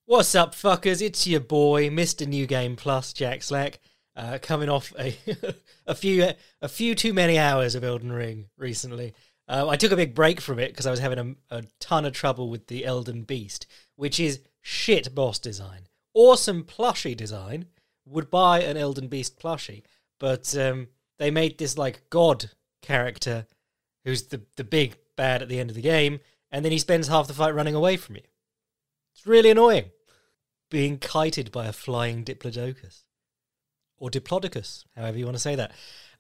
What's up, fuckers? It's your boy, Mr. New Game Plus, Jack Slack, coming off a few too many hours of Elden Ring recently. I took a big break from it because I was having a ton of trouble with the Elden Beast, which is shit boss design. Awesome plushie design. Would buy an Elden Beast plushie, but they made this like god character who's the big bad at the end of the game, and then he spends half the fight running away from you. It's really annoying. Being kited by a flying Diplodocus. Or Diplodocus, however you want to say that.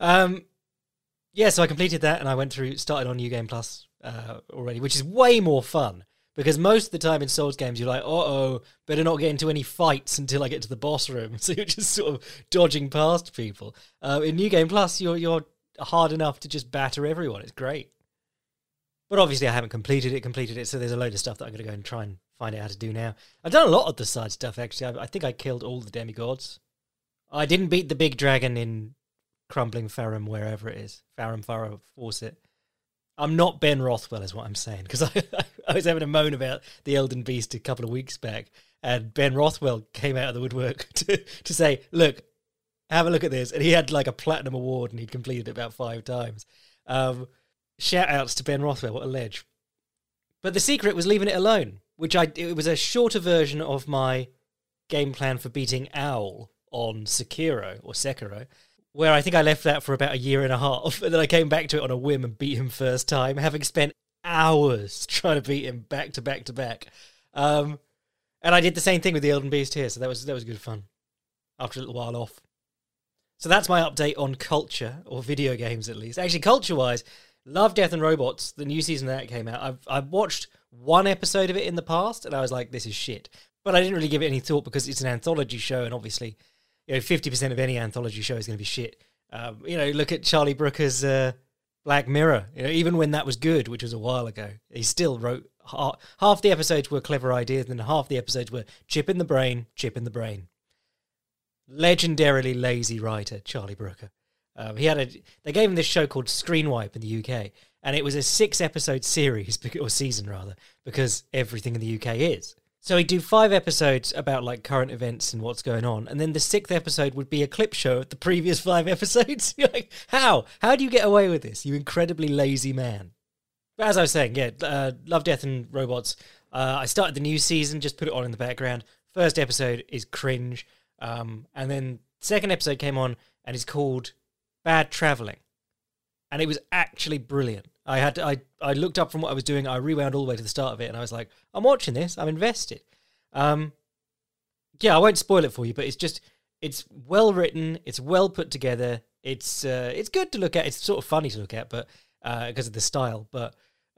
So I completed that and I started on New Game Plus already, which is way more fun. Because most of the time in Souls games, you're like, better not get into any fights until I get to the boss room. So you're just sort of dodging past people. In New Game Plus, you're hard enough to just batter everyone. It's great. But obviously I haven't completed it, so there's a load of stuff that I'm going to go and try and find out how to do now. I've done a lot of the side stuff, actually. I think I killed all the demigods. I didn't beat the big dragon in Crumbling Farum, wherever it is. Farum, Fawcett. I'm not Ben Rothwell, is what I'm saying, because I was having a moan about the Elden Beast a couple of weeks back, and Ben Rothwell came out of the woodwork to say, look, have a look at this. And he had like a platinum award, and he'd completed it about 5 times. Shout-outs to Ben Rothwell, what a ledge. But the secret was leaving it alone, it was a shorter version of my game plan for beating Owl on Sekiro, where I think I left that for about 1.5 years, and then I came back to it on a whim and beat him first time, having spent hours trying to beat him back to back to back. And I did the same thing with the Elden Beast here, so that was good fun, after a little while off. So that's my update on culture, or video games at least. Actually, culture-wise, Love, Death and Robots, the new season that came out, I've watched one episode of it in the past, and I was like, this is shit. But I didn't really give it any thought because it's an anthology show, and obviously, 50% of any anthology show is going to be shit. Look at Charlie Brooker's Black Mirror. Even when that was good, which was a while ago, he still wrote half the episodes were clever ideas, and half the episodes were chip in the brain. Legendarily lazy writer, Charlie Brooker. They gave him this show called Screenwipe in the UK, and it was a 6-episode series, or season rather, because everything in the UK is. So he'd do 5 episodes about like current events and what's going on, and then the 6th episode would be a clip show of the previous 5 episodes. You're like, how? How do you get away with this, you incredibly lazy man? But as I was saying, Love, Death and Robots. I started the new season, just put it on in the background. First episode is cringe, and then second episode came on, and it's called Bad Travelling, and it was actually brilliant. I looked up from what I was doing, I rewound all the way to the start of it, and I was like, I'm watching this, I'm invested. I won't spoil it for you, but it's well written, it's well put together, it's good to look at, it's sort of funny to look at, but because of the style, but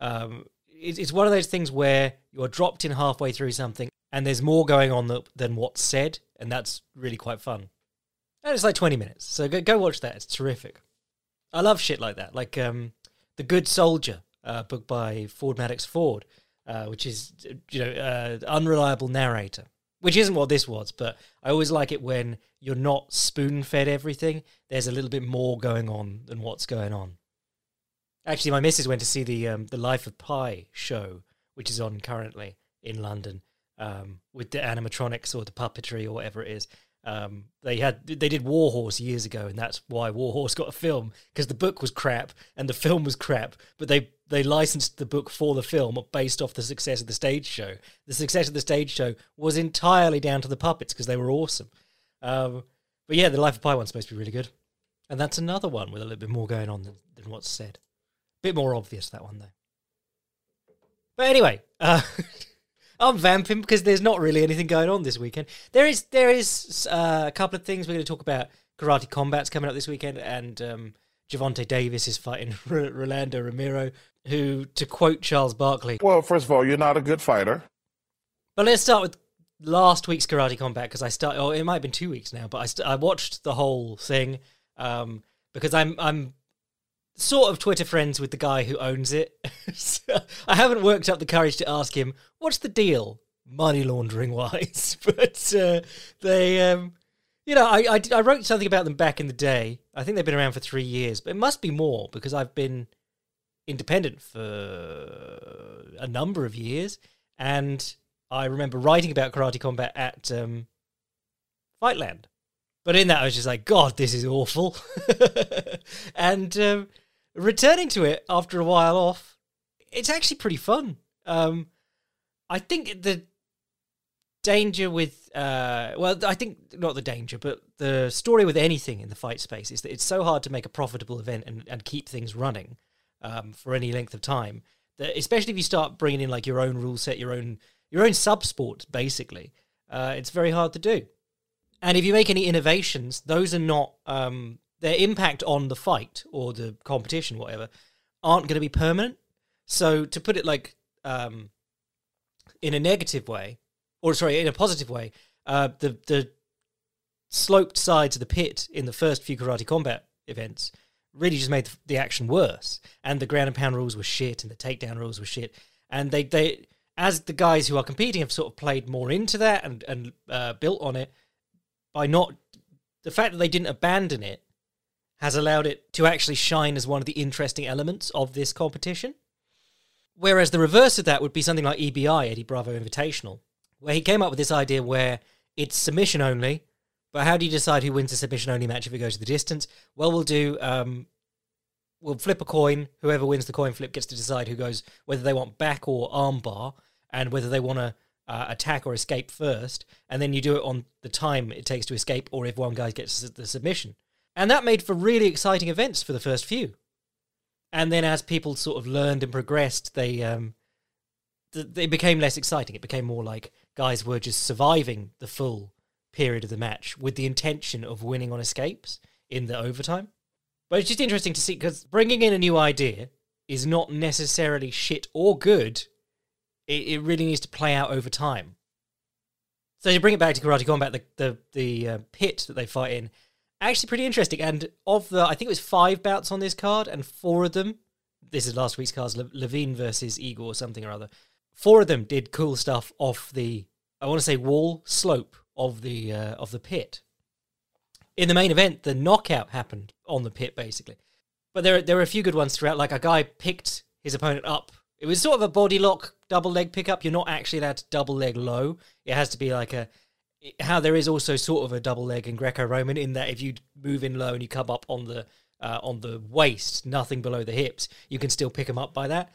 it's one of those things where you're dropped in halfway through something, and there's more going on than what's said, and that's really quite fun. And it's like 20 minutes, so go watch that. It's terrific. I love shit like that, like The Good Soldier, book by Ford Madox Ford, which is, unreliable narrator, which isn't what this was, but I always like it when you're not spoon-fed everything. There's a little bit more going on than what's going on. Actually, my missus went to see the Life of Pi show, which is on currently in London, with the animatronics or the puppetry or whatever it is. They did Warhorse years ago, and that's why Warhorse got a film, because the book was crap and the film was crap, but they licensed the book for the film based off the success of the stage show. The success of the stage show was entirely down to the puppets because they were awesome. But yeah, the Life of Pi one's supposed to be really good, and that's another one with a little bit more going on than what's said. Bit more obvious, that one though. But anyway, I'm vamping because there's not really anything going on this weekend. There is a couple of things we're going to talk about. Karate Combat's coming up this weekend, and Gervonta Davis is fighting Rolando Romero, who, to quote Charles Barkley... Well, first of all, you're not a good fighter. But let's start with last week's Karate Combat, because it might have been 2 weeks now, but I watched the whole thing, because I'm sort of Twitter friends with the guy who owns it. So I haven't worked up the courage to ask him, what's the deal, money laundering wise? But they, I wrote something about them back in the day. I think they've been around for 3 years, but it must be more because I've been independent for a number of years, and I remember writing about Karate Combat at Fightland. But in that, I was just like, God, this is awful. And returning to it after a while off, it's actually pretty fun. I think the danger with... I think not the danger, but the story with anything in the fight space is that it's so hard to make a profitable event and keep things running for any length of time, that especially if you start bringing in like your own rule set, your own sub-sport, basically, it's very hard to do. And if you make any innovations, those are not... their impact on the fight or the competition, whatever, aren't going to be permanent. So to put it like in a negative way, or sorry, in a positive way, the sloped sides of the pit in the first few Karate Combat events really just made the action worse. And the ground and pound rules were shit, and the takedown rules were shit. And they as the guys who are competing have sort of played more into that and built on it, by not... The fact that they didn't abandon it has allowed it to actually shine as one of the interesting elements of this competition. Whereas the reverse of that would be something like EBI, Eddie Bravo Invitational, where he came up with this idea where it's submission only, but how do you decide who wins the submission only match if it goes to the distance? Well, we'll flip a coin. Whoever wins the coin flip gets to decide who goes, whether they want back or arm bar, and whether they want to attack or escape first, and then you do it on the time it takes to escape, or if one guy gets the submission. And that made for really exciting events for the first few. And then as people sort of learned and progressed, they became less exciting. It became more like guys were just surviving the full period of the match with the intention of winning on escapes in the overtime. But it's just interesting to see, because bringing in a new idea is not necessarily shit or good. It really needs to play out over time. So to bring it back to Karate Combat, the pit that they fight in, actually pretty interesting. And of the, I think it was 5 bouts on this card, and 4 of them, this is last week's cards, Levine versus Igor or something or other, 4 of them did cool stuff off the, I want to say, wall slope of the pit. In the main event, the knockout happened on the pit, basically. But there were a few good ones throughout. Like, a guy picked his opponent up. It was sort of a body lock, double leg pickup. You're not actually allowed to double leg low. It has to be like how there is also sort of a double leg in Greco-Roman, in that if you move in low and you come up on the waist, nothing below the hips, you can still pick him up by that.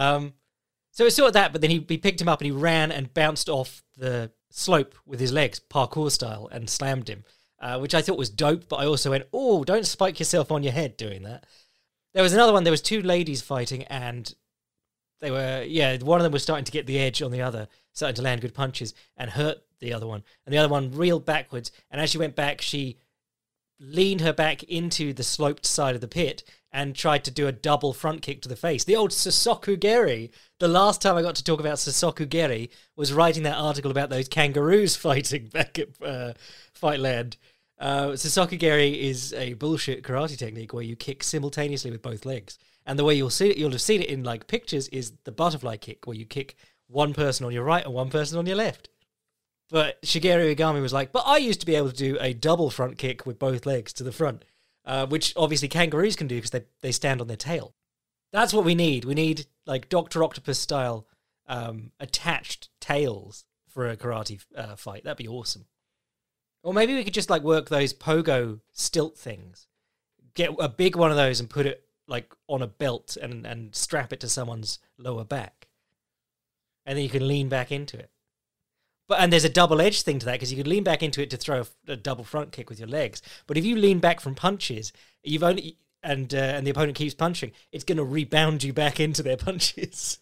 So it's sort of that, but then he picked him up and he ran and bounced off the slope with his legs, parkour style, and slammed him, which I thought was dope, but I also went, oh, don't spike yourself on your head doing that. There was another one, there was 2 ladies fighting, and they were, one of them was starting to get the edge on the other, starting to land good punches and hurt the other one. And the other one reeled backwards, and as she went back, she leaned her back into the sloped side of the pit and tried to do a double front kick to the face. The old Sosokugeri. The last time I got to talk about Sosokugeri was writing that article about those kangaroos fighting back at Fightland. Sosokugeri is a bullshit karate technique where you kick simultaneously with both legs. And the way you'll have seen it in like pictures is the butterfly kick, where you kick one person on your right and one person on your left. But Shigeru Igami was like, but I used to be able to do a double front kick with both legs to the front, which obviously kangaroos can do because they stand on their tail. That's what we need. We need like Dr. Octopus style attached tails for a karate fight. That'd be awesome. Or maybe we could just like work those pogo stilt things. Get a big one of those and put it like on a belt and strap it to someone's lower back. And then you can lean back into it. And there's a double-edged thing to that, because you could lean back into it to throw a double front kick with your legs. But if you lean back from punches, and the opponent keeps punching, it's going to rebound you back into their punches.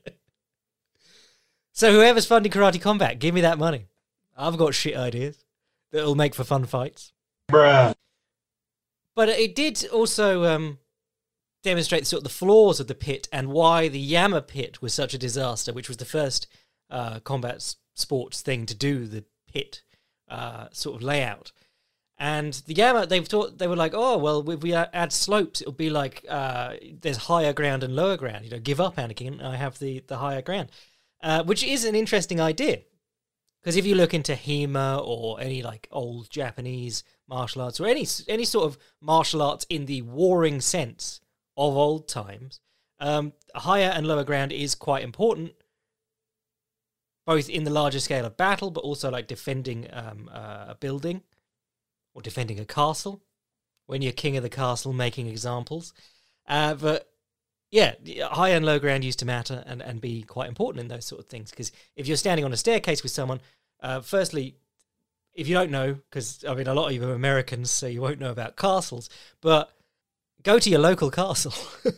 So whoever's funding Karate Combat, give me that money. I've got shit ideas that'll make for fun fights. Bruh. But it did also demonstrate sort of the flaws of the pit and why the Yama pit was such a disaster, which was the first combat sports thing to do the pit sort of layout. And the Yama, they were like, oh, well, if we add slopes, it'll be like there's higher ground and lower ground. You know, give up, Anakin, I have the higher ground. Which is an interesting idea. Because if you look into HEMA or any like old Japanese martial arts, or any sort of martial arts in the warring sense of old times, higher and lower ground is quite important. both in the larger scale of battle, but also like defending a building or defending a castle. When you're king of the castle, making examples. But yeah, high and low ground used to matter and be quite important in those sort of things. Because if you're standing on a staircase with someone, firstly, if you don't know, because I mean a lot of you are Americans, so you won't know about castles, but go to your local castle.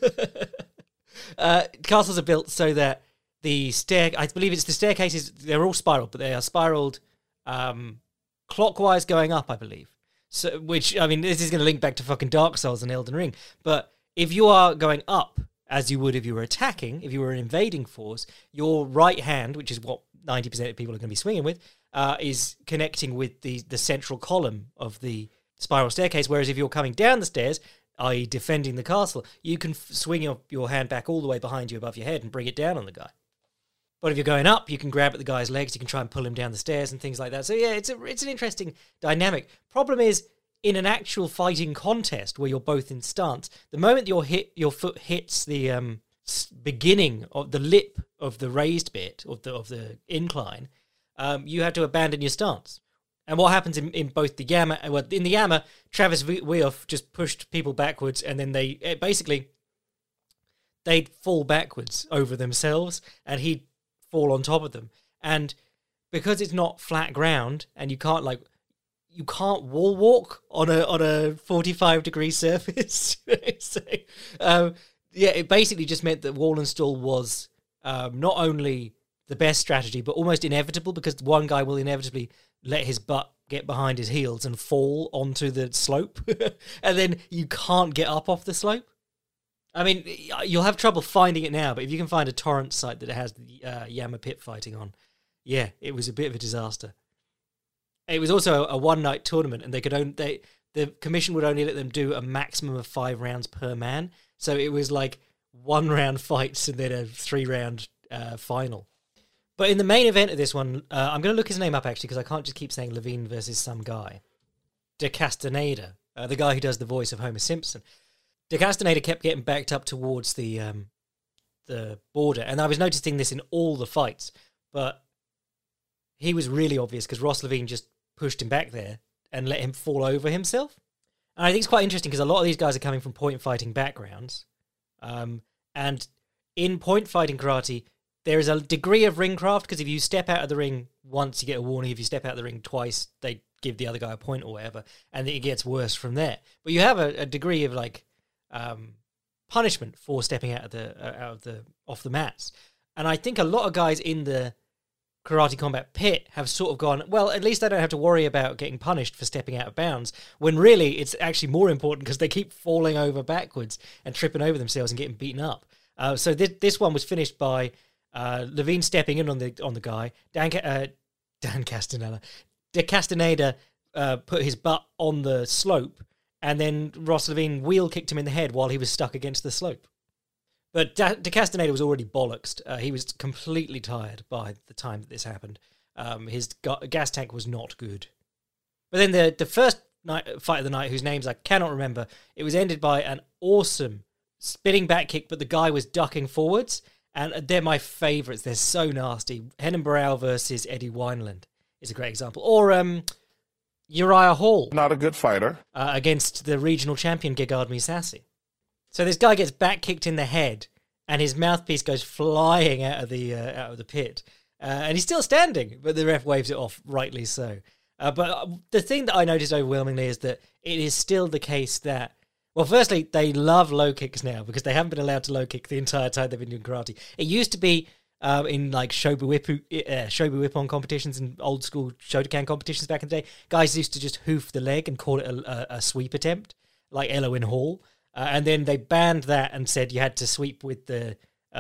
Castles are built so that I believe it's the staircases, they're all spiraled, but they are spiraled clockwise going up, I believe. So, which, I mean, this is going to link back to fucking Dark Souls and Elden Ring, but if you are going up, as you would if you were attacking, if you were an invading force, your right hand, which is what 90% of people are going to be swinging with, is connecting with the central column of the spiral staircase, whereas if you're coming down the stairs, i.e. defending the castle, you can swing your hand back all the way behind you above your head and bring it down on the guy. But if you're going up, you can grab at the guy's legs, you can try and pull him down the stairs and things like that. So yeah, it's an interesting dynamic. Problem is, in an actual fighting contest where you're both in stance, the moment your foot hits the beginning of the lip of the raised bit of the incline, you have to abandon your stance. And what happens in both the Yama, well, in the Yama, Travis Weoff just pushed people backwards, and then they'd fall backwards over themselves, and he'd fall on top of them. And because it's not flat ground, and you can't wall walk on a 45-degree surface. So, it basically just meant that wall and stall was not only the best strategy, but almost inevitable, because one guy will inevitably let his butt get behind his heels and fall onto the slope, and then you can't get up off the slope. I mean, you'll have trouble finding it now, but if you can find a torrent site that has the Yama pit fighting on, yeah, it was a bit of a disaster. It was also a one-night tournament, and the commission would only let them do a maximum of 5 rounds per man, so it was like 1-round fights and then a 3-round final. But in the main event of this one, I'm going to look his name up, actually, because I can't just keep saying Levine versus some guy. De Castaneda, the guy who does the voice of Homer Simpson. De Castaneda kept getting backed up towards the border, and I was noticing this in all the fights, but he was really obvious because Ross Levine just pushed him back there and let him fall over himself. And I think it's quite interesting because a lot of these guys are coming from point fighting backgrounds, and in point fighting karate, there is a degree of ring craft, because if you step out of the ring once, you get a warning. If you step out of the ring twice, they give the other guy a point or whatever, and it gets worse from there. But you have a degree of punishment for stepping off the mats. And I think a lot of guys in the Karate Combat pit have sort of gone, well, at least I don't have to worry about getting punished for stepping out of bounds, when really it's actually more important because they keep falling over backwards and tripping over themselves and getting beaten up. So this one was finished by Levine stepping in on the guy. Dan Castaneda. De Castaneda put his butt on the slope, and then Ross Levine wheel kicked him in the head while he was stuck against the slope. But De Castaneda was already bollocksed. He was completely tired by the time that this happened. His gas tank was not good. But then the first fight of the night, whose names I cannot remember, it was ended by an awesome spinning back kick, but the guy was ducking forwards. And they're my favourites. They're so nasty. Henan Barao versus Eddie Wineland is a great example. Or Uriah Hall. Not a good fighter. Against the regional champion, Gegard Mousasi. So this guy gets back kicked in the head, and his mouthpiece goes flying out of the pit. And he's still standing, but the ref waves it off, rightly so. But the thing that I noticed overwhelmingly is that it is still the case that, well, firstly, they love low kicks now because they haven't been allowed to low kick the entire time they've been doing karate. It used to be in like Shobu Ippon competitions and old school Shotokan competitions back in the day. Guys used to just hoof the leg and call it a sweep attempt, like Elowin Hall. And then they banned that and said you had to sweep with the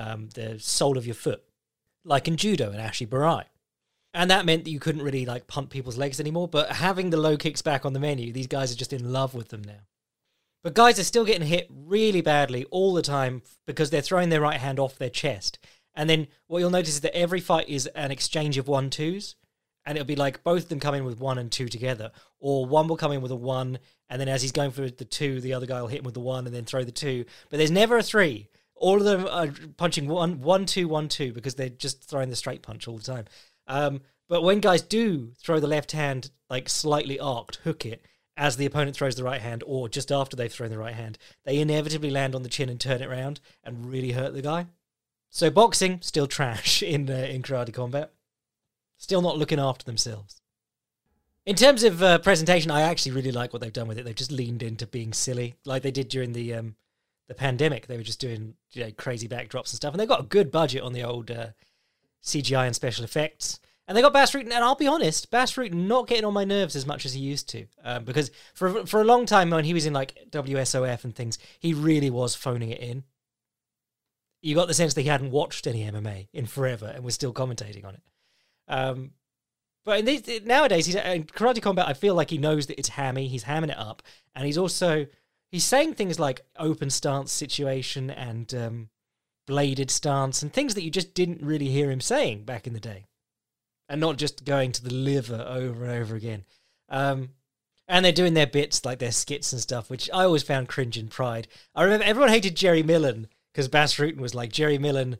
sole of your foot, like in judo and Ashi Barai. And that meant that you couldn't really like punt people's legs anymore. But having the low kicks back on the menu, these guys are just in love with them now. But guys are still getting hit really badly all the time because they're throwing their right hand off their chest. And then what you'll notice is that every fight is an exchange of 1-2s. And it'll be like both of them come in with 1 and 2 together. Or one will come in with a 1, and then as he's going for the 2, the other guy will hit him with the 1 and then throw the 2. But there's never a 3. All of them are punching 1-2, 1-2 because they're just throwing the straight punch all the time. But when guys do throw the left hand, like slightly arced, hook it, as the opponent throws the right hand, or just after they've thrown the right hand, they inevitably land on the chin and turn it around and really hurt the guy. So boxing, still trash in Karate Combat. Still not looking after themselves. In terms of presentation, I actually really like what they've done with it. They've just leaned into being silly, like they did during the pandemic. They were just doing crazy backdrops and stuff, and they got a good budget on the old CGI and special effects. And they got Bas Rutten, and I'll be honest, Bas Rutten not getting on my nerves as much as he used to, because for a long time when he was in like WSOF and things, he really was phoning it in. You got the sense that he hadn't watched any MMA in forever and was still commentating on it. But nowadays, in Karate Combat, I feel like he knows that it's hammy. He's hamming it up, and he's saying things like open stance situation and bladed stance and things that you just didn't really hear him saying back in the day. And not just going to the liver over and over again. And they're doing their bits, like their skits and stuff, which I always found cringe and pride. I remember everyone hated Jerry Millen, because Bas Rutten was like, Jerry Millen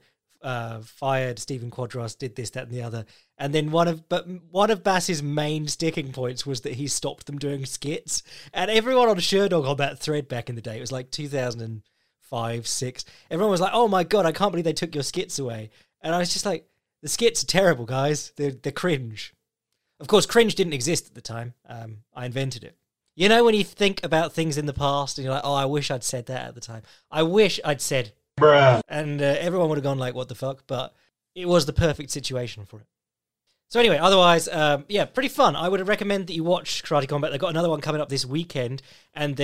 fired Stephen Quadras, did this, that, and the other. And then one of Bas's main sticking points was that he stopped them doing skits. And everyone on Sherdog on that thread back in the day, it was like 2005, 6. Everyone was like, oh my God, I can't believe they took your skits away. And I was just like, the skits are terrible, guys. They're cringe. Of course, cringe didn't exist at the time. I invented it. You know when you think about things in the past and you're like, oh, I wish I'd said that at the time. I wish I'd said, bruh. And everyone would have gone like, what the fuck? But it was the perfect situation for it. So anyway, otherwise, pretty fun. I would recommend that you watch Karate Combat. They've got another one coming up this weekend, and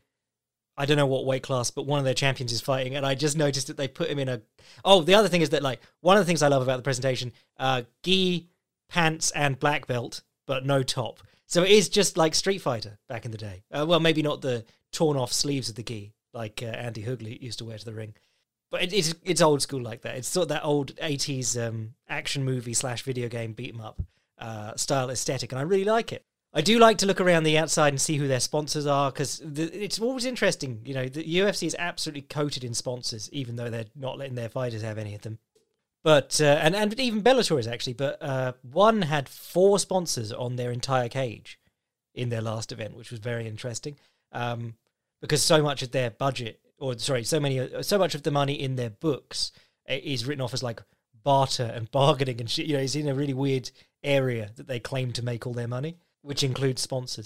I don't know what weight class, but one of their champions is fighting, and I just noticed that they put him in a... Oh, the other thing is that, like, one of the things I love about the presentation, gi, pants, and black belt, but no top. So it is just like Street Fighter back in the day. Well, maybe not the torn-off sleeves of the gi, like Andy Hugley used to wear to the ring. But it's old school like that. It's sort of that old 80s action movie / video game beat-em-up style aesthetic, and I really like it. I do like to look around the outside and see who their sponsors are, because it's always interesting. You know, the UFC is absolutely coated in sponsors, even though they're not letting their fighters have any of them. But and even Bellator is actually, but one had 4 sponsors on their entire cage in their last event, which was very interesting, because so much of their budget, so much of the money in their books is written off as like barter and bargaining and shit. You know, it's in a really weird area that they claim to make all their money, which includes sponsors.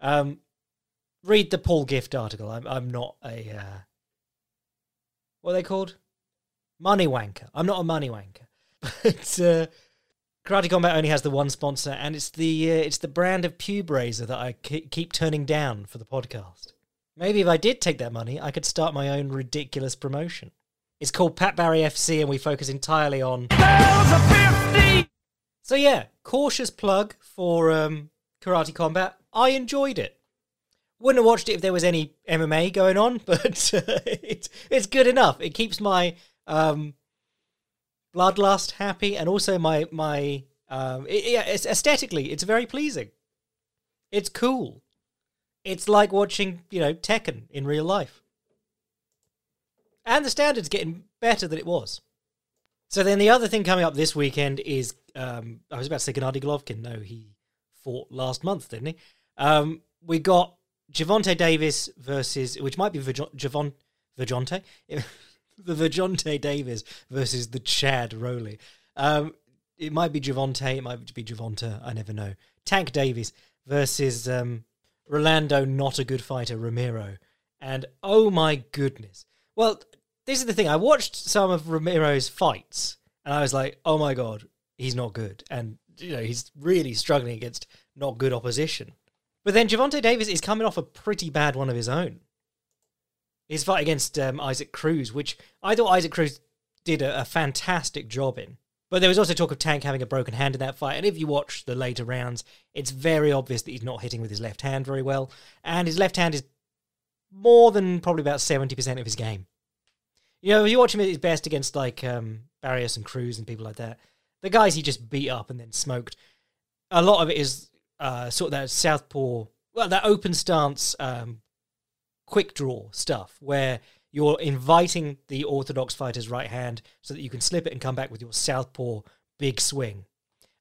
Read the Paul Gift article. I'm not a... what are they called? Money wanker. I'm not a money wanker. But Karate Combat only has the one sponsor, and it's the brand of pube razor that I keep turning down for the podcast. Maybe if I did take that money, I could start my own ridiculous promotion. It's called Pat Barry FC, and we focus entirely on... So yeah, cautious plug for... Karate Combat. I enjoyed it. Wouldn't have watched it if there was any MMA going on, but it's good enough. It keeps my bloodlust happy, and also it's aesthetically, it's very pleasing. It's cool. It's like watching, Tekken in real life. And the standard's getting better than it was. So then the other thing coming up this weekend is, I was about to say Gennady Golovkin. No, he fought last month, didn't he? We got Gervonta Davis versus, which might be Gervonta, the Gervonta Davis versus the Chad Rowley. It might be Gervonta, it might be Gervonta, I never know. Tank Davis versus Rolando, not a good fighter, Romero. And oh my goodness. Well, this is the thing. I watched some of Romero's fights, and I was like, oh my God, he's not good. And he's really struggling against not good opposition. But then Gervonta Davis is coming off a pretty bad one of his own. His fight against Isaac Cruz, which I thought Isaac Cruz did a fantastic job in. But there was also talk of Tank having a broken hand in that fight. And if you watch the later rounds, it's very obvious that he's not hitting with his left hand very well. And his left hand is more than probably about 70% of his game. If you watch him at his best against like Barrios and Cruz and people like that, the guys he just beat up and then smoked, a lot of it is sort of that southpaw, that open stance, quick draw stuff, where you're inviting the orthodox fighter's right hand so that you can slip it and come back with your southpaw big swing.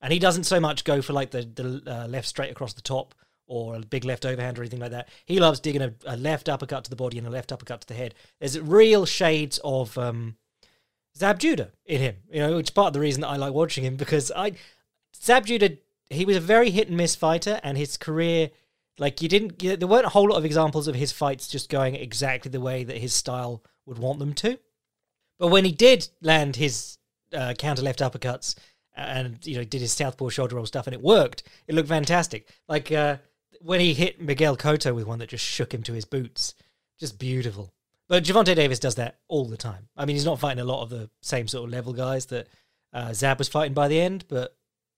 And he doesn't so much go for like the left straight across the top or a big left overhand or anything like that. He loves digging a left uppercut to the body and a left uppercut to the head. There's real shades of Zab Judah in him, which is part of the reason that I like watching him, because Zab Judah, he was a very hit and miss fighter, and his career, like there weren't a whole lot of examples of his fights just going exactly the way that his style would want them to. But when he did land his counter left uppercuts and did his southpaw shoulder roll stuff and it worked, it looked fantastic. Like when he hit Miguel Cotto with one that just shook him to his boots, just beautiful. But Gervonta Davis does that all the time. I mean, he's not fighting a lot of the same sort of level guys that Zab was fighting by the end, but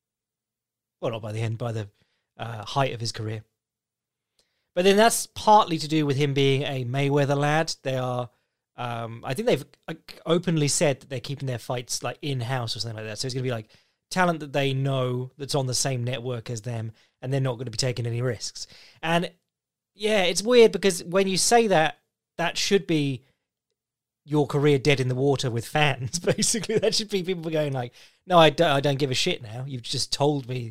not by the end, by the height of his career. But then that's partly to do with him being a Mayweather lad. They are, I think they've openly said that they're keeping their fights like in-house or something like that. So it's going to be like talent that they know that's on the same network as them, and they're not going to be taking any risks. And yeah, it's weird because when you say that, that should be your career dead in the water with fans, basically. That should be people going like, no, I don't give a shit now. You've just told me,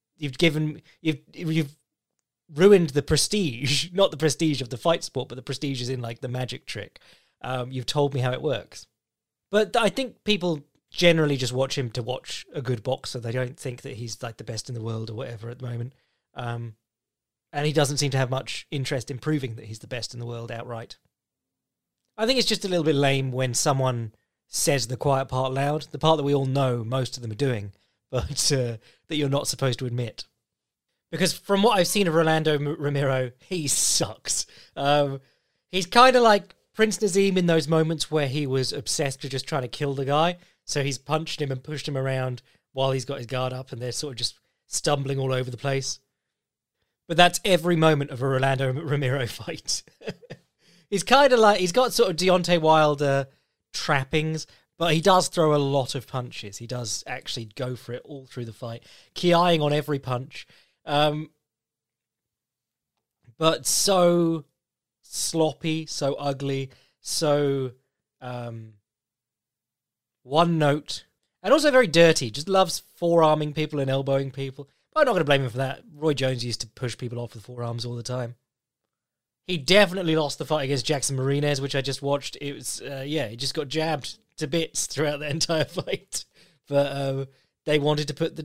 you've ruined the prestige, not the prestige of the fight sport, but the prestige is in like the magic trick. You've told me how it works. But I think people generally just watch him to watch a good boxer. They don't think that he's like the best in the world or whatever at the moment. And he doesn't seem to have much interest in proving that he's the best in the world outright. I think it's just a little bit lame when someone says the quiet part loud, the part that we all know most of them are doing, but that you're not supposed to admit. Because from what I've seen of Rolando Romero, he sucks. He's kind of like Prince Naseem in those moments where he was obsessed with just trying to kill the guy. So he's punched him and pushed him around while he's got his guard up, and they're sort of just stumbling all over the place. But that's every moment of a Rolando Romero fight. He's kind of like, he's got sort of Deontay Wilder trappings, but he does throw a lot of punches. He does actually go for it all through the fight, ki-eyeing on every punch. But so sloppy, so ugly, so one note, and also very dirty. Just loves forearming people and elbowing people. But I'm not going to blame him for that. Roy Jones used to push people off with forearms all the time. He definitely lost the fight against Jackson Marinez, which I just watched. It was, he just got jabbed to bits throughout the entire fight. But they wanted to put the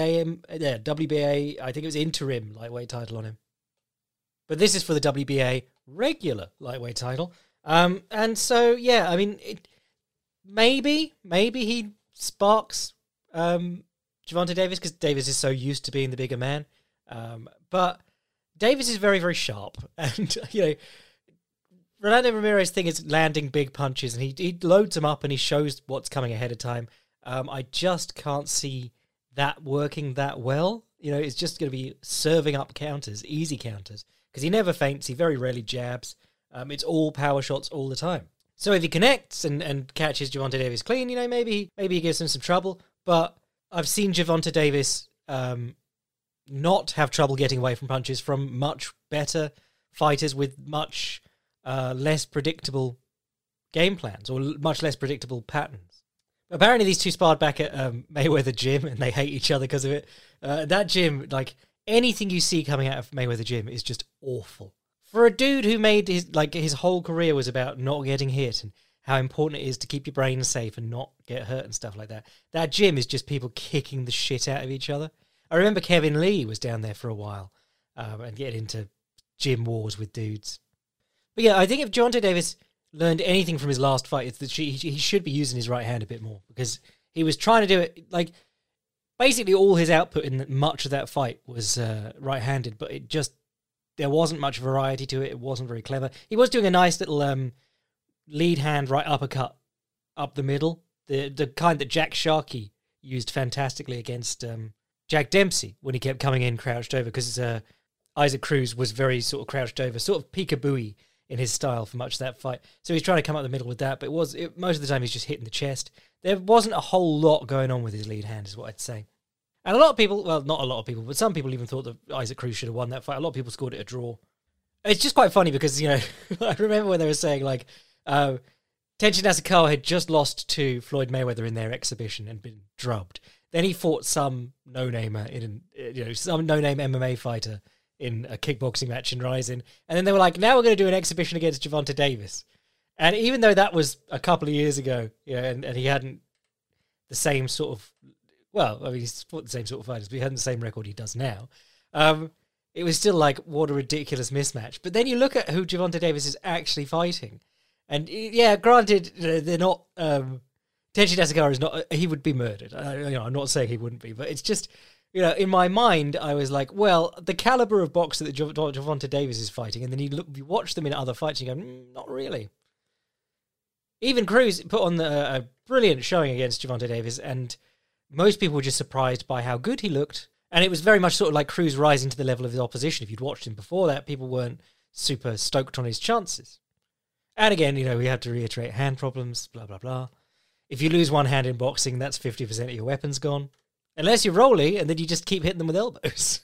WBA, I think it was interim lightweight title on him. But this is for the WBA regular lightweight title. And so, yeah, I mean, maybe he sparks Gervonta Davis, because Davis is so used to being the bigger man. But Davis is very, very sharp. And, Rolando Romero's thing is landing big punches, and he loads them up and he shows what's coming ahead of time. I just can't see that working that well. It's just going to be serving up counters, easy counters, because he never feints. He very rarely jabs. It's all power shots all the time. So if he connects and catches Gervonta Davis clean, maybe he gives him some trouble. But I've seen Gervonta Davis not have trouble getting away from punches from much better fighters with much less predictable game plans or much less predictable patterns. Apparently these two sparred back at Mayweather Gym, and they hate each other because of it. That gym, like, anything you see coming out of Mayweather Gym is just awful. For a dude who made his whole career was about not getting hit and how important it is to keep your brain safe and not get hurt and stuff like that. That gym is just people kicking the shit out of each other. I remember Kevin Lee was down there for a while and getting into gym wars with dudes. But yeah, I think if Gervonta Davis learned anything from his last fight, it's that he should be using his right hand a bit more, because he was trying to do it, like, basically all his output in much of that fight was right-handed, but there wasn't much variety to it. It wasn't very clever. He was doing a nice little lead hand right uppercut up the middle, the kind that Jack Sharkey used fantastically against Jack Dempsey when he kept coming in crouched over, because Isaac Cruz was very sort of crouched over, sort of peekaboo-y in his style for much of that fight. So he's trying to come up the middle with that, but most of the time he's just hitting the chest. There wasn't a whole lot going on with his lead hand, is what I'd say. And a lot of people, well, not a lot of people, but some people even thought that Isaac Cruz should have won that fight. A lot of people scored it a draw. It's just quite funny because, I remember when they were saying, like, Tenshin Nasukawa had just lost to Floyd Mayweather in their exhibition and been drubbed. Then he fought some no-namer some no-name MMA fighter in a kickboxing match in Rising. And then they were like, now we're going to do an exhibition against Gervonta Davis. And even though that was a couple of years ago, and he hadn't the same sort of, he's fought the same sort of fighters, but he hadn't the same record he does now. It was still like, what a ridiculous mismatch. But then you look at who Gervonta Davis is actually fighting. And yeah, granted, they're not, Tenshin Asakara is not, he would be murdered. I'm not saying he wouldn't be, but it's just, in my mind, I was like, well, the caliber of boxer that Gervonta Davis is fighting, and then you watch them in other fights and you go, not really. Even Cruz put on a brilliant showing against Gervonta Davis, and most people were just surprised by how good he looked. And it was very much sort of like Cruz rising to the level of his opposition. If you'd watched him before that, people weren't super stoked on his chances. And again, we had to reiterate hand problems, blah, blah, blah. If you lose one hand in boxing, that's 50% of your weapons gone. Unless you're Rolly, and then you just keep hitting them with elbows.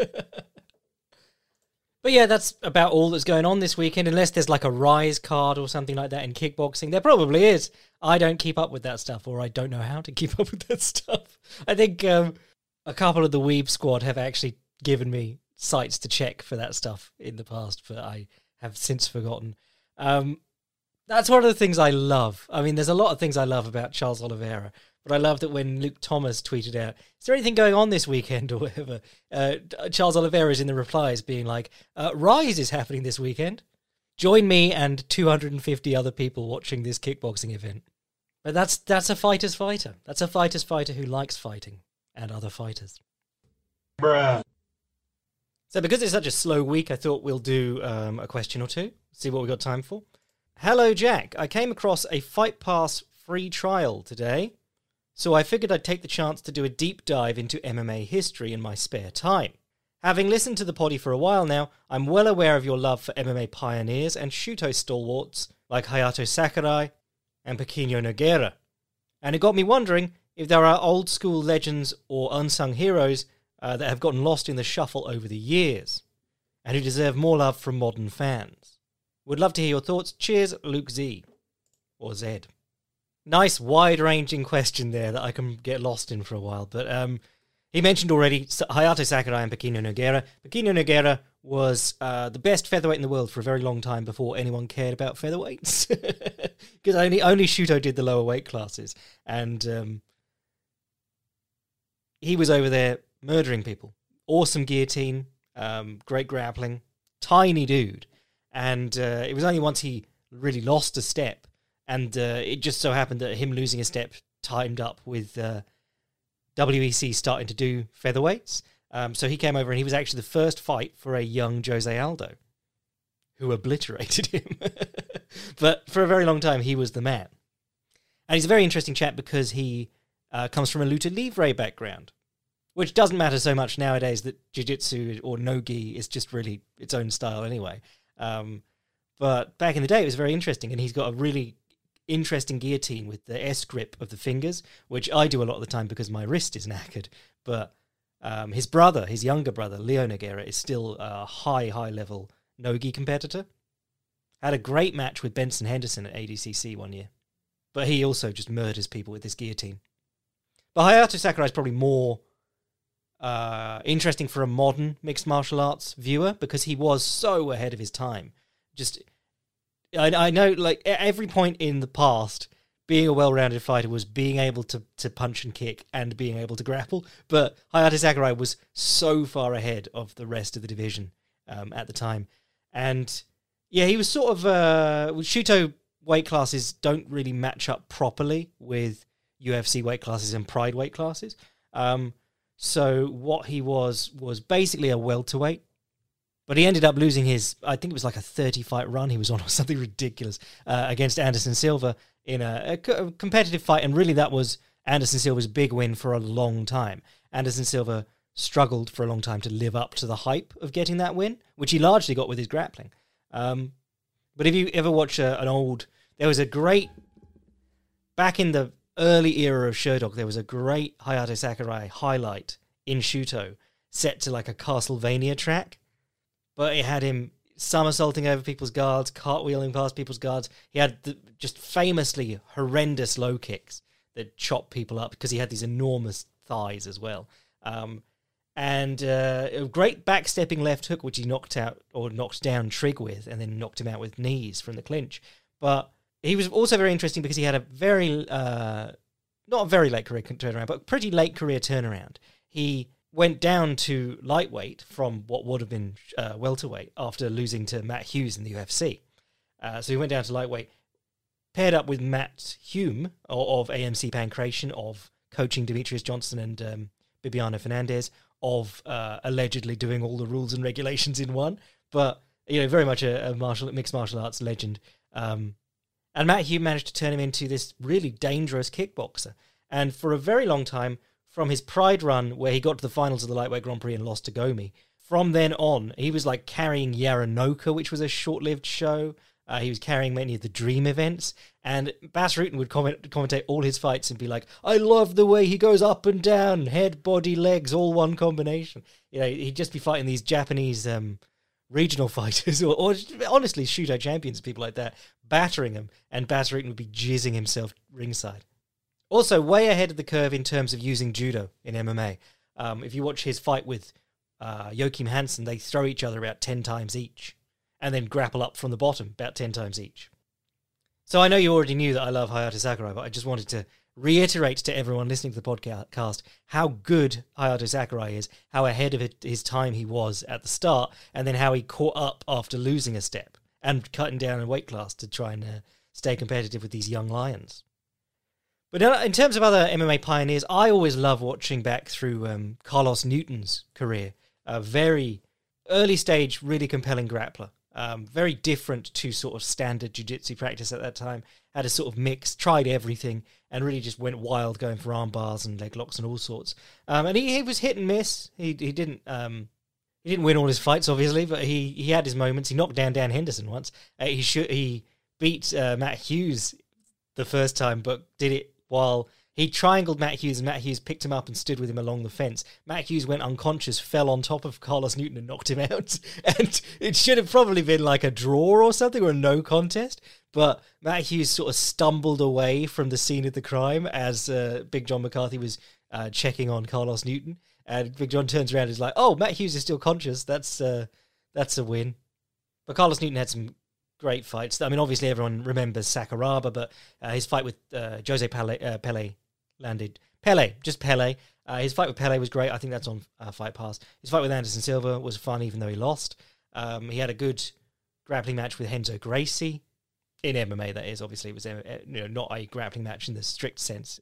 But yeah, that's about all that's going on this weekend, unless there's like a Rise card or something like that in kickboxing. There probably is. I don't keep up with that stuff, or I don't know how to keep up with that stuff. I think a couple of the Weeb squad have actually given me sites to check for that stuff in the past, but I have since forgotten. That's one of the things I love. I mean, there's a lot of things I love about Charles Oliveira, but I love that when Luke Thomas tweeted out, is there anything going on this weekend or whatever? Charles Oliveira is in the replies being like, Rise is happening this weekend. Join me and 250 other people watching this kickboxing event. But that's a fighter's fighter. That's a fighter's fighter who likes fighting and other fighters. Bruh. So because it's such a slow week, I thought we'll do a question or two, see what we got time for. Hello, Jack. I came across a Fight Pass free trial today, so I figured I'd take the chance to do a deep dive into MMA history in my spare time. Having listened to the poddy for a while now, I'm well aware of your love for MMA pioneers and Shuto stalwarts like Hayato Sakurai and Pequeno Nogueira, and it got me wondering if there are old-school legends or unsung heroes that have gotten lost in the shuffle over the years, and who deserve more love from modern fans. Would love to hear your thoughts. Cheers, Luke Z. Or Z. Nice wide-ranging question there that I can get lost in for a while. But he mentioned already Hayato Sakurai and Pequeno Nogueira. Pequeno Nogueira was the best featherweight in the world for a very long time before anyone cared about featherweights. Because only Shuto did the lower weight classes. And he was over there murdering people. Awesome guillotine, great grappling, tiny dude. And it was only once he really lost a step, and it just so happened that him losing a step timed up with WEC starting to do featherweights. So he came over, and he was actually the first fight for a young Jose Aldo, who obliterated him. But for a very long time, he was the man. And he's a very interesting chap because he comes from a luta livre background, which doesn't matter so much nowadays that jiu-jitsu or no-gi is just really its own style anyway. But back in the day, it was very interesting, and he's got a really interesting guillotine with the S grip of the fingers, which I do a lot of the time because my wrist is knackered. But his younger brother, Leo Nogueira, is still a high-level no-gi competitor. Had a great match with Benson Henderson at ADCC one year, but he also just murders people with this guillotine. But Hayato Sakurai is probably more interesting for a modern mixed martial arts viewer because he was so ahead of his time. Just, I know, like, at every point in the past, being a well-rounded fighter was being able to punch and kick and being able to grapple, but Hayato Sakurai was so far ahead of the rest of the division at the time. And yeah, he was sort of Shuto weight classes don't really match up properly with UFC weight classes and Pride weight classes. So what he was basically a welterweight, but he ended up losing his, I think it was like a 30-fight run he was on or something ridiculous against Anderson Silva in a competitive fight, and really that was Anderson Silva's big win for a long time. Anderson Silva struggled for a long time to live up to the hype of getting that win, which he largely got with his grappling. But if you ever watch an old, there was a great, back in the early era of Sherdog, there was a great Hayato Sakurai highlight in Shuto set to like a Castlevania track, but it had him somersaulting over people's guards, cartwheeling past people's guards. He had just famously horrendous low kicks that chop people up because he had these enormous thighs as well. And a great backstepping left hook, which he knocked down Trigg with, and then knocked him out with knees from the clinch. But he was also very interesting because he had a very, not a very late career turnaround, but pretty late career turnaround. He went down to lightweight from what would have been welterweight after losing to Matt Hughes in the UFC. So he went down to lightweight, paired up with Matt Hume of AMC Pancration, of coaching Demetrius Johnson and Bibiano Fernandez, of allegedly doing all the rules and regulations in one, but very much a mixed martial arts legend. And Matt Hume managed to turn him into this really dangerous kickboxer. And for a very long time, from his Pride run, where he got to the finals of the Lightweight Grand Prix and lost to Gomi, from then on, he was like carrying Yaranoka, which was a short-lived show. He was carrying many of the Dream events, and Bas Rutten would commentate all his fights and be like, I love the way he goes up and down, head, body, legs, all one combination. He'd just be fighting these Japanese regional fighters, or honestly, Shudo champions, people like that, battering him, and Bas Rutten would be jizzing himself ringside. Also, way ahead of the curve in terms of using judo in MMA. If you watch his fight with Joachim Hansen, they throw each other about 10 times each, and then grapple up from the bottom about 10 times each. So I know you already knew that I love Hayato Sakurai, but I just wanted to reiterate to everyone listening to the podcast how good Hayato Sakurai is, how ahead of his time he was at the start, and then how he caught up after losing a step and cutting down in weight class to try and stay competitive with these young lions. But in terms of other MMA pioneers, I always love watching back through Carlos Newton's career. A very early stage, really compelling grappler. Very different to sort of standard jiu-jitsu practice at that time. Had a sort of mix, tried everything, and really just went wild, going for arm bars and leg locks and all sorts. And he was hit and miss. He didn't win all his fights, obviously, but he had his moments. He knocked down Dan Henderson once. He beat Matt Hughes the first time, but did it while he triangled Matt Hughes, and Matt Hughes picked him up and stood with him along the fence. Matt Hughes went unconscious, fell on top of Carlos Newton and knocked him out. And it should have probably been like a draw or something, or a no contest. But Matt Hughes sort of stumbled away from the scene of the crime as Big John McCarthy was checking on Carlos Newton. And Big John turns around and is like, oh, Matt Hughes is still conscious. That's a win. But Carlos Newton had some great fights. I mean, obviously everyone remembers Sakuraba, but his fight with Jose Pele landed. Just Pele. His fight with Pele was great. I think that's on Fight Pass. His fight with Anderson Silva was fun, even though he lost. He had a good grappling match with Renzo Gracie. In MMA, that is. Obviously, it was not a grappling match in the strict sense.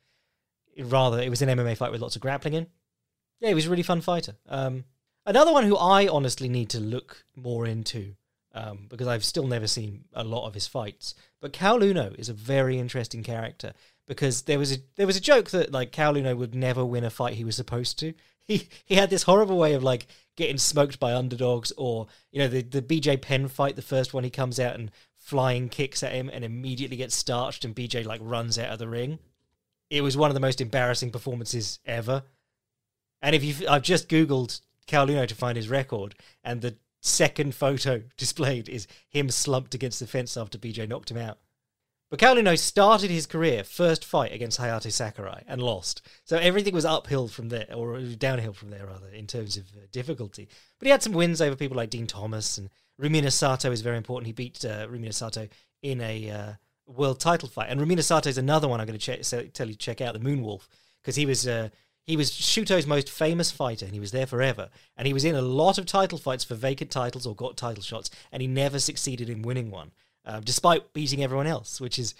Rather, it was an MMA fight with lots of grappling in. Yeah, he was a really fun fighter. Another one who I honestly need to look more into, because I've still never seen a lot of his fights. But Caol Uno is a very interesting character, because there was a joke that like Caol Uno would never win a fight he was supposed to. He had this horrible way of like getting smoked by underdogs, or the BJ Penn fight, the first one, he comes out and flying kicks at him and immediately gets starched, and BJ like runs out of the ring. It was one of the most embarrassing performances ever. And I've just Googled Caol Uno to find his record, and the second photo displayed is him slumped against the fence after BJ knocked him out. But Caol Uno started his career, first fight against Hayato Sakurai, and lost. So everything was uphill from there, or downhill from there, rather, in terms of difficulty. But he had some wins over people like Dean Thomas, and Rumina Sato is very important. He beat Rumina Sato in a world title fight. And Rumina Sato is another one I'm going to tell you to check out, the Moonwolf, because he was Shuto's most famous fighter, and he was there forever. And he was in a lot of title fights for vacant titles or got title shots, and he never succeeded in winning one. Despite beating everyone else, which is,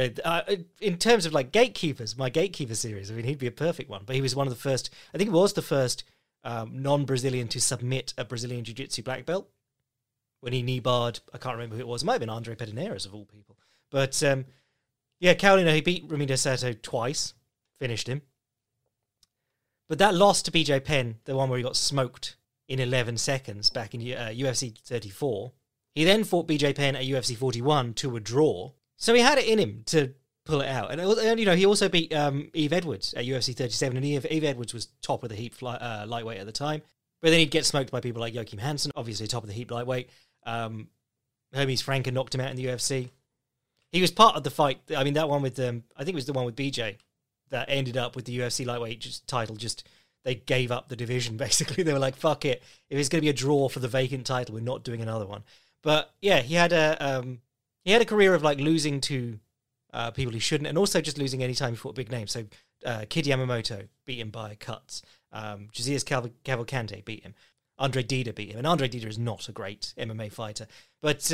in terms of like gatekeepers, my gatekeeper series, I mean, he'd be a perfect one. But he was one of the first, I think he was the first non-Brazilian to submit a Brazilian Jiu-Jitsu black belt when he knee-barred, I can't remember who it was, it might have been Andre Pederneiras of all people. But Caol Uno, he beat Rumina Sato twice, finished him. But that loss to BJ Penn, the one where he got smoked in 11 seconds back in UFC 34, he then fought BJ Penn at UFC 41 to a draw. So he had it in him to pull it out. And he also beat Eve Edwards at UFC 37. And Eve Edwards was top of the heap lightweight at the time. But then he'd get smoked by people like Joachim Hansen, obviously top of the heap lightweight. Hermes Franken knocked him out in the UFC. He was part of the fight. I mean, that one with, I think it was the one with BJ. that ended up with the UFC lightweight title. They gave up the division, basically. They were like, fuck it. If it's going to be a draw for the vacant title, we're not doing another one. But yeah, he had a career of like losing to people he shouldn't, and also just losing any time he fought big names. So Kid Yamamoto beat him by cuts. Josias Cavalcante beat him. Andre Dida beat him. And Andre Dida is not a great MMA fighter. But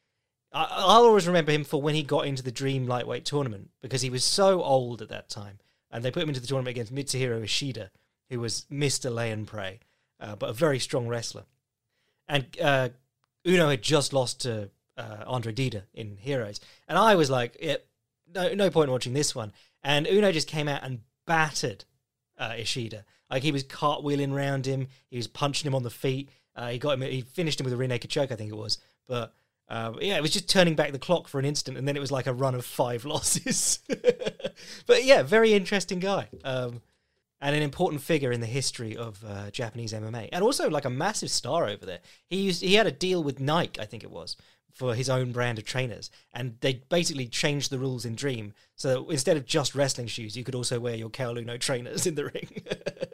I'll always remember him for when he got into the Dream Lightweight tournament, because he was so old at that time. And they put him into the tournament against Mitsuhiro Ishida, who was Mr. Lay and Pray, but a very strong wrestler. And Uno had just lost to Andre Dida in Heroes. And I was like, no point in watching this one. And Uno just came out and battered Ishida. Like, he was cartwheeling around him. He was punching him on the feet. He finished him with a rear naked choke, I think it was. But it was just turning back the clock for an instant, and then it was like a run of 5 losses. But yeah, very interesting guy. And an important figure in the history of Japanese MMA. And also like a massive star over there. He had a deal with Nike, I think it was, for his own brand of trainers. And they basically changed the rules in Dream. So instead of just wrestling shoes, you could also wear your Caol Uno trainers in the ring.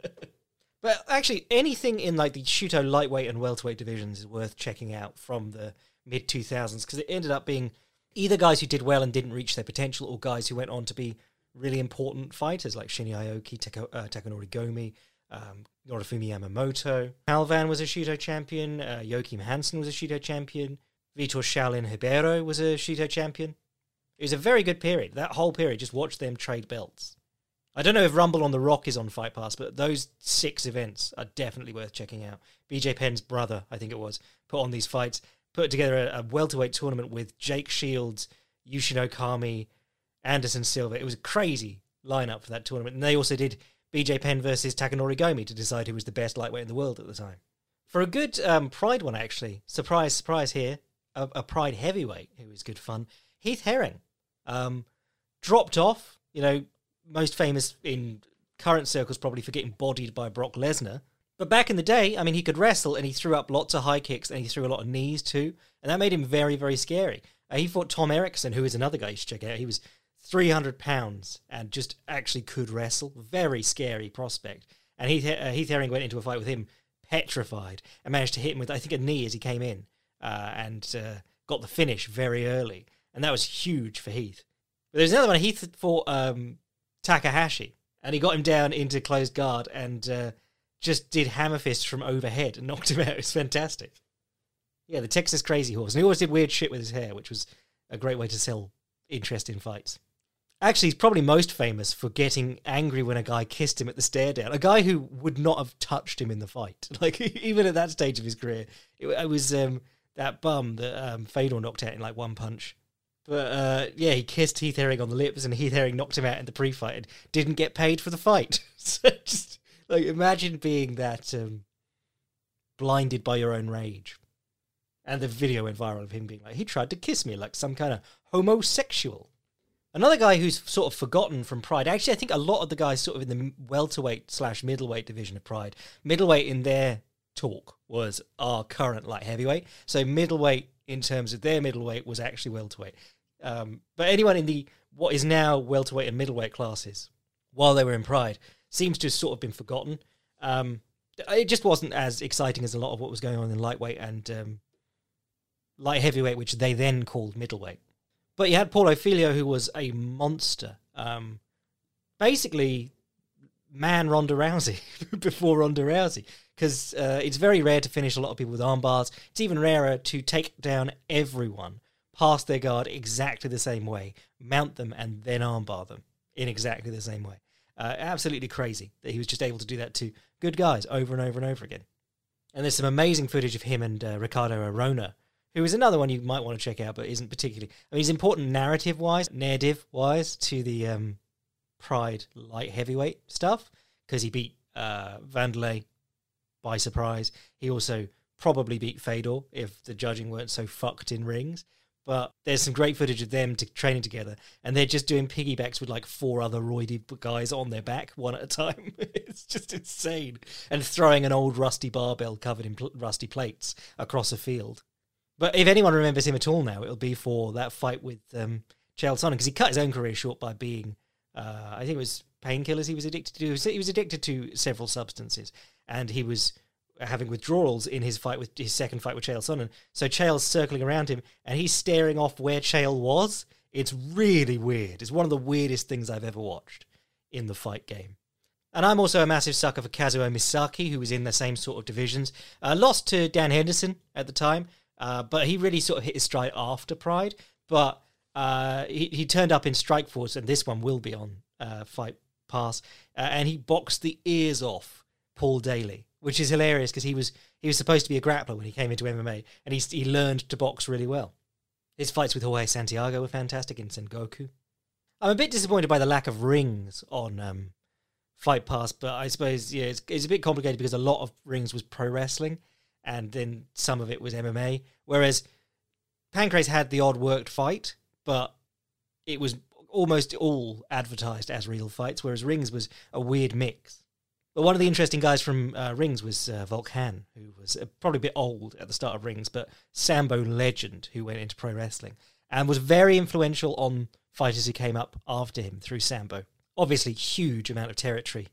But actually, anything in like the Shuto lightweight and welterweight divisions is worth checking out from the mid-2000s, because it ended up being either guys who did well and didn't reach their potential, or guys who went on to be really important fighters like Shinya Aoki, Takanori Gomi, Norifumi Yamamoto. Halvan was a Shuto champion. Joachim Hansen was a Shuto champion. Vitor Shaolin Ribeiro was a Shuto champion. It was a very good period. That whole period, just watch them trade belts. I don't know if Rumble on the Rock is on Fight Pass, but those 6 events are definitely worth checking out. BJ Penn's brother, I think it was, put on these fights, put together a welterweight tournament with Jake Shields, Yushin Okami, Anderson Silva. It was a crazy lineup for that tournament. And they also did BJ Penn versus Takanori Gomi to decide who was the best lightweight in the world at the time. For a good Pride one, actually, surprise, surprise here, a Pride heavyweight who was good fun, Heath Herring. Dropped off, most famous in current circles probably for getting bodied by Brock Lesnar. But back in the day, I mean, he could wrestle, and he threw up lots of high kicks, and he threw a lot of knees too, and that made him very, very scary. He fought Tom Erickson, who is another guy you should check out. He was 300 pounds and just actually could wrestle. Very scary prospect. And Heath Herring went into a fight with him petrified and managed to hit him with, I think, a knee as he came in, and got the finish very early. And that was huge for Heath. But there's another one. Heath fought Takahashi, and he got him down into closed guard and just did hammer fists from overhead and knocked him out. It was fantastic. Yeah, the Texas Crazy Horse. And he always did weird shit with his hair, which was a great way to sell interest in fights. Actually, he's probably most famous for getting angry when a guy kissed him at the stare down. A guy who would not have touched him in the fight. Like, even at that stage of his career. It was that bum that Fedor knocked out in like one punch. But he kissed Heath Herring on the lips, and Heath Herring knocked him out in the pre-fight and didn't get paid for the fight. So just, like, imagine being that blinded by your own rage. And the video went viral of him being like, he tried to kiss me like some kind of homosexual. Another guy who's sort of forgotten from Pride, actually I think a lot of the guys sort of in the welterweight/middleweight division of Pride, middleweight in their talk was our current light heavyweight. So middleweight in terms of their middleweight was actually welterweight. But anyone in the what is now welterweight and middleweight classes, while they were in Pride, seems to have sort of been forgotten. It just wasn't as exciting as a lot of what was going on in lightweight and light heavyweight, which they then called middleweight. But you had Paulo Filho, who was a monster. Basically, man Ronda Rousey before Ronda Rousey. Because it's very rare to finish a lot of people with arm bars. It's even rarer to take down everyone, pass their guard exactly the same way, mount them, and then armbar them in exactly the same way. Absolutely crazy that he was just able to do that to good guys over and over and over again. And there's some amazing footage of him and Ricardo Arona, who is another one you might want to check out, but isn't particularly... I mean, he's important narrative-wise to the Pride light heavyweight stuff, because he beat Vanderlei by surprise. He also probably beat Fedor if the judging weren't so fucked in rings. But there's some great footage of them training together, and they're just doing piggybacks with like 4 other roided guys on their back, one at a time. It's just insane. And throwing an old rusty barbell covered in rusty plates across a field. But if anyone remembers him at all now, it'll be for that fight with Chael Sonnen, because he cut his own career short by being, I think it was painkillers he was addicted to. He was addicted to several substances, and he was having withdrawals in his second fight with Chael Sonnen. So Chael's circling around him, and he's staring off where Chael was. It's really weird. It's one of the weirdest things I've ever watched in the fight game. And I'm also a massive sucker for Kazuo Misaki, who was in the same sort of divisions. Lost to Dan Henderson at the time, but he really sort of hit his stride after Pride. But he turned up in Strikeforce, and this one will be on Fight Pass, and he boxed the ears off Paul Daly, which is hilarious because he was supposed to be a grappler when he came into MMA, and he learned to box really well. His fights with Jorge Santiago were fantastic in Sengoku. I'm a bit disappointed by the lack of rings on Fight Pass, but I suppose it's a bit complicated because a lot of rings was pro wrestling, and then some of it was MMA. Whereas Pancrase had the odd worked fight, but it was almost all advertised as real fights, whereas Rings was a weird mix. But one of the interesting guys from Rings was Volkan, who was probably a bit old at the start of Rings, but Sambo legend who went into pro wrestling and was very influential on fighters who came up after him through Sambo. Obviously, huge amount of territory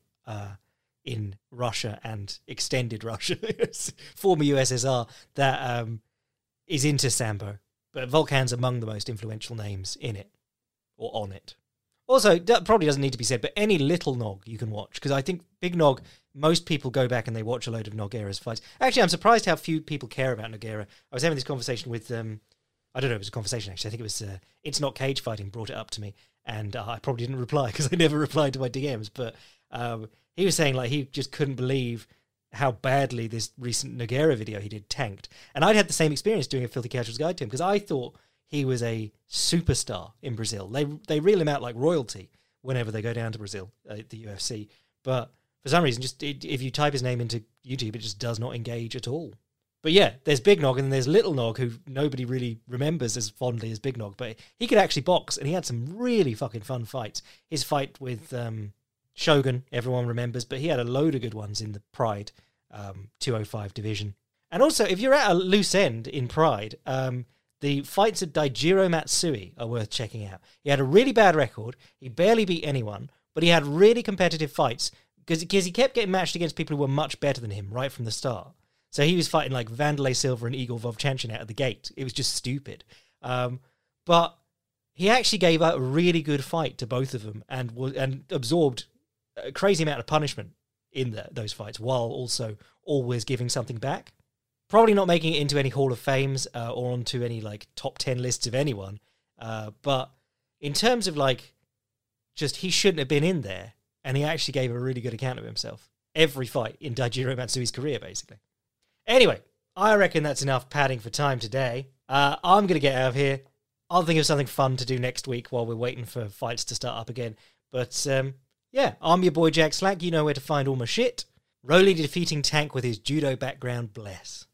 in Russia and extended Russia, former USSR, that is into Sambo. But Volkan's among the most influential names in it, or on it. Also, that probably doesn't need to be said, but any Little Nog you can watch, because I think Big Nog, most people go back and they watch a load of Nogueira's fights. Actually, I'm surprised how few people care about Nogueira. I was having this conversation with, I don't know, it was a conversation actually, I think it was It's Not Cage Fighting brought it up to me, and I probably didn't reply because I never replied to my DMs, but he was saying like he just couldn't believe how badly this recent Nogueira video he did tanked. And I'd had the same experience doing a Filthy Casuals guide to him, because I thought he was a superstar in Brazil. They reel him out like royalty whenever they go down to Brazil, the UFC. But for some reason, if you type his name into YouTube, it just does not engage at all. But yeah, there's Big Nog and there's Little Nog, who nobody really remembers as fondly as Big Nog. But he could actually box, and he had some really fucking fun fights. His fight with Shogun, everyone remembers, but he had a load of good ones in the Pride 205 division. And also, if you're at a loose end in Pride, the fights of Daijiro Matsui are worth checking out. He had a really bad record. He barely beat anyone, but he had really competitive fights because he kept getting matched against people who were much better than him right from the start. So he was fighting like Vanderlei Silva and Igor Vovchanchin out of the gate. It was just stupid. But he actually gave out a really good fight to both of them and absorbed a crazy amount of punishment in those fights while also always giving something back. Probably not making it into any Hall of Fames or onto any like top 10 lists of anyone. But in terms of like, just he shouldn't have been in there, and he actually gave a really good account of himself. Every fight in Daijiro Matsui's career, basically. Anyway, I reckon that's enough padding for time today. I'm going to get out of here. I'll think of something fun to do next week while we're waiting for fights to start up again. But yeah, I'm your boy Jack Slack. You know where to find all my shit. Roly defeating Tank with his judo background, bless.